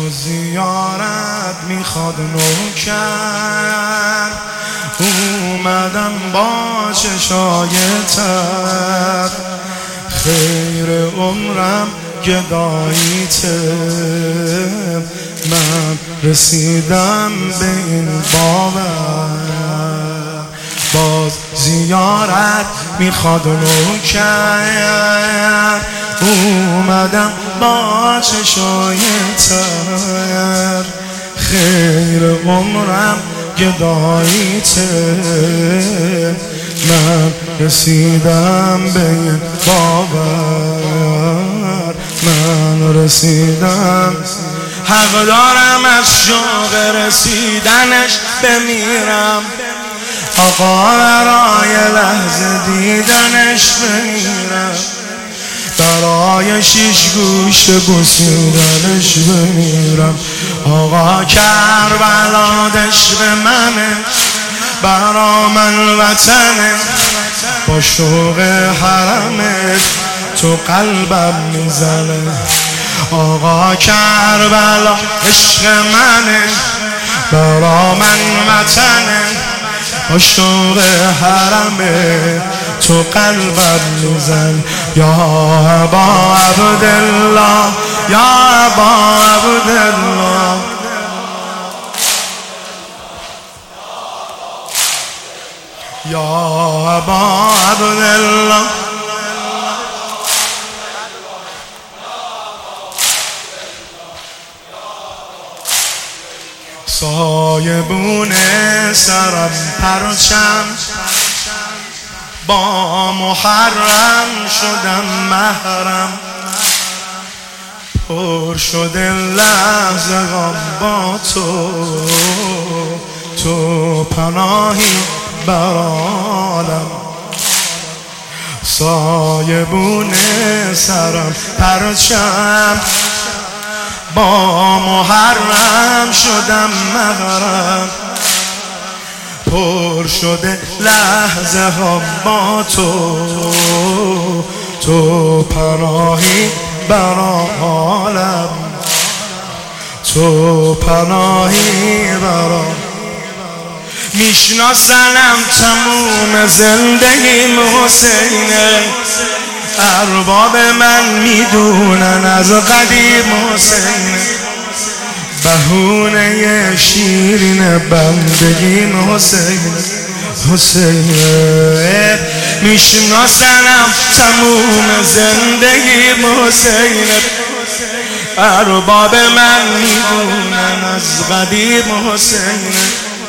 زیارت میخواد نوکر، اومدم با چشای تر، خیر عمرم گداییته، من رسیدم به این باور، باز زیارت میخواد نوکر، اومدم با چشای تر، خیر عمرم گداییته، من رسیدم به این باور، من رسیدم. حق دارم از شوق رسیدنش بمیرم، آقا برای لحظه دیدنش بمیرم، برای شیش گوش بوسیدنش بمیرم. آقا کربلا عشق منه، برا من وطنه، با شوق حرمت تو قلبم میزنه. آقا کربلا عشق منه، برا من وطنه، با شوق حرمت تو قلبم میزن. یا ابا عبدالله، یا ابا عبدالله، یا ابا عبدالله، سایبون سرم پرچم، با محرم شدم محرم، پر شده لحظه با تو، تو پناهی بر عالم. سایبون سرم پرچم، با محرم شدم محرم، پر شده لحظه ها با تو، تو پناهی بر عالم، تو پناهی بر عالم. میشناسنم تموم زندگیم حسینه، ارباب من میدونن از قدیم حسینه، بهونه شیرین بندگیم حسینه، حسینه. میشناسنم تموم زندگیم حسینه، ارباب من میدونن از قدیم حسینه،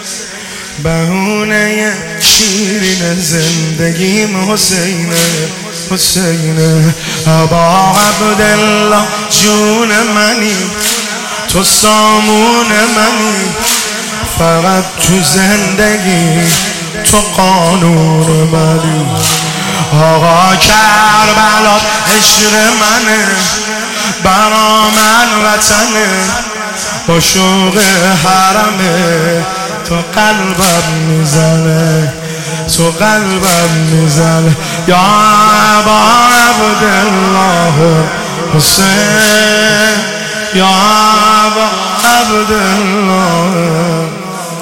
بهونه شیرین زندگیم حسینه، حسینه. ابا عبدالله جون منی، تو سامون منی، فقط تو زندگی تو قانون منی. آقا کربلا عشق منه، برا من وطنه، با شوق حرمه تو قلبم میزنه، تو قلبم میزنه. یا ابا عبدالله حسین، یا ابا عبدالله.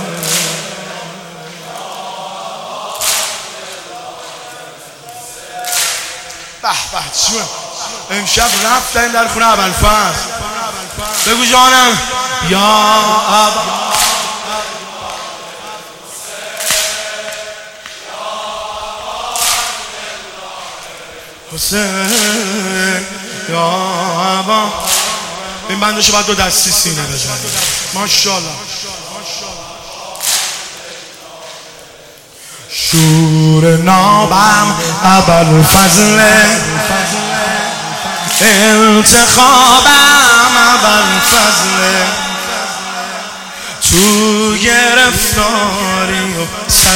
به به چون امشب رفتن در خونه ابوالفضل، بگو جانم. یا ابا حسین، یا ابا. این بندشو باید دو دستی سینه بزنیم. ماشاءالله. شور نابم ابوالفضل، انتخابم ابوالفضل، تو گرفتاری و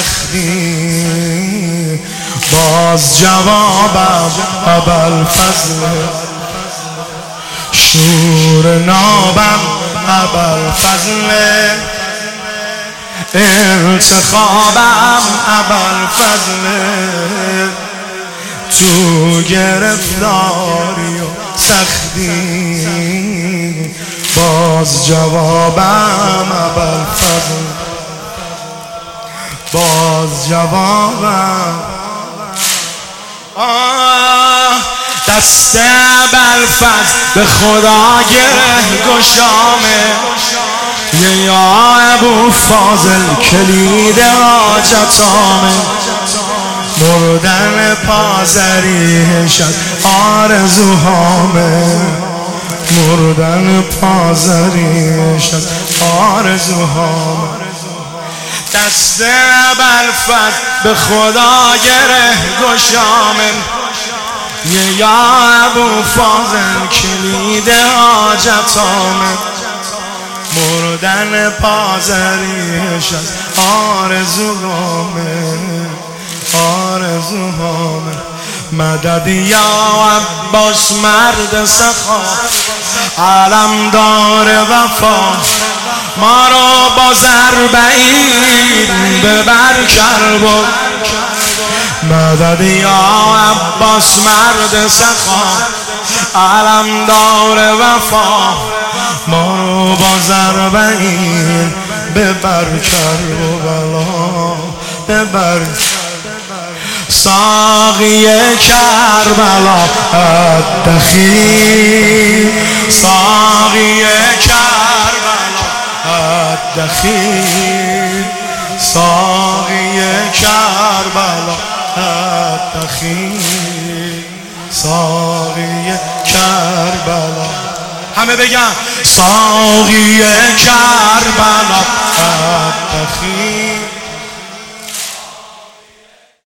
سختی باز جوابم ابوالفضل. شور نابم ابوالفضل، انتخابم ابوالفضل، تو گرفتاری و سختی با باز جوابم ابوالفضل، باز جوابم دست ابوالفضل به خدا گره گشامه، یا ابوالفاضل کلید حاجتامه، مردن پازریشت آرزوهامه، مردن پازریشت آرزوهامه. دست ابوالفضل به خدا گره گشامه، یا ابوالفاضل کلید حاجتامه، مردن پازریشت آرزوهامه، آرزوهامه. مدد یا عباس مرد سخا، علمدار وفا، ما رو با ضربعید ببر کربو. مدد یا عباس مرد سخا، علمدار وفا، ما رو با ضربعید ببر کربلا، ببر. ساقی کربلا الدخیل، ساقی کربلا الدخیل، ساقی کربلا الدخیل، ساقی کربلا. همه بگن ساقی کربلا الدخیل،